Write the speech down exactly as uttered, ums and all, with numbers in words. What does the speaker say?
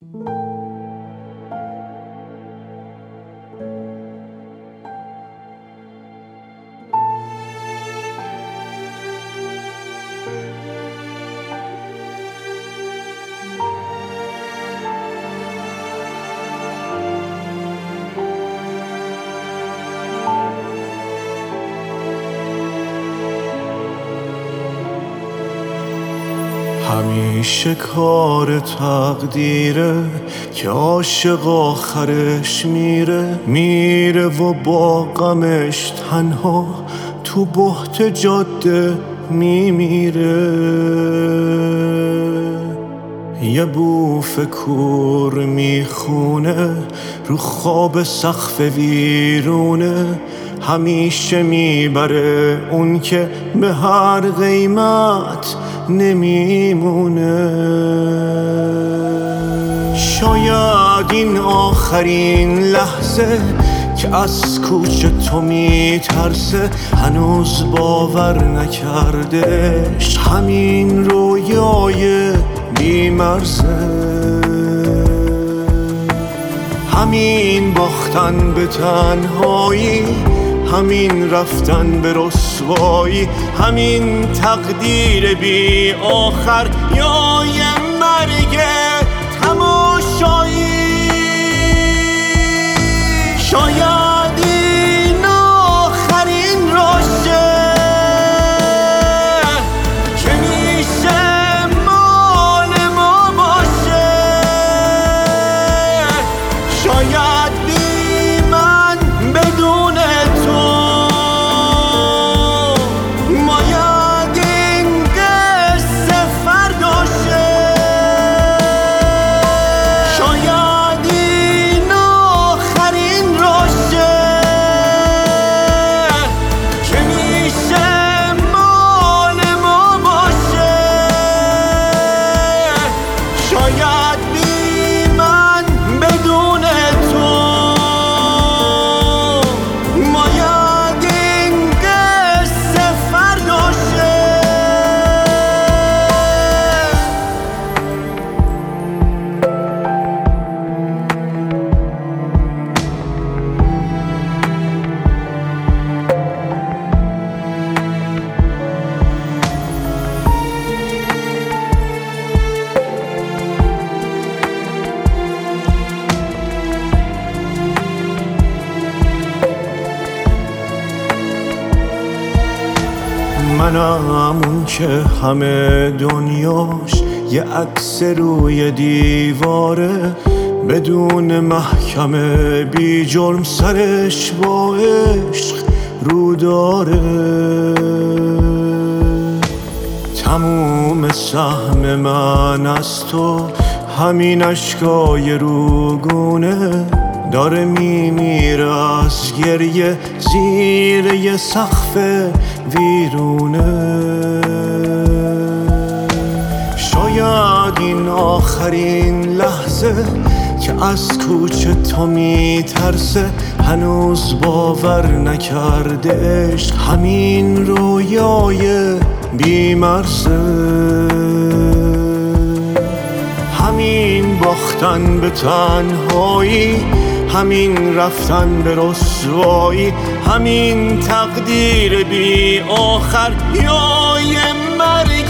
همیشه کار تقدیره که عاشق آخرش میره میره و با غمش تنها تو بهت جاده میمیره. یه بوف کور میخونه رو خواب سقف ویرونه، همیشه میبره اون که به هر قیمت نمیمونه. شاید این آخرین لحظه که از کوچه تو میترسه، هنوز باور نکردش همین رویای بیمرزه. همین باختن به تنهایی، همین رفتن به رسوایی، همین تقدیر بی آخر یا یه مرگ تماشایی. شاید این آخرین راشه که میشه مال ما باشه. شاید بی من بدون تو باید این قصه فرداشه. شاید این آخرین راشه که میشه مال ما باشه. شاید بی من بدون تو باید این قصه فرداشه. منم اون که همه دنیاش یه عکس روی دیواره، بدون محکمه بی جرم سرش با عشق رو داره. تموم سهم من از تو همین اشکای روگونه، داره میمیره از گریه زیر یه سقف ویرونه. شاید این آخرین لحظه که از کوچه تو میترسه، هنوز باور نکردش همین رویای بیمرزه. همین باختن به تنهایی، همین رفتن به رسوایی، همین تقدیر بی آخر یا یه مرگ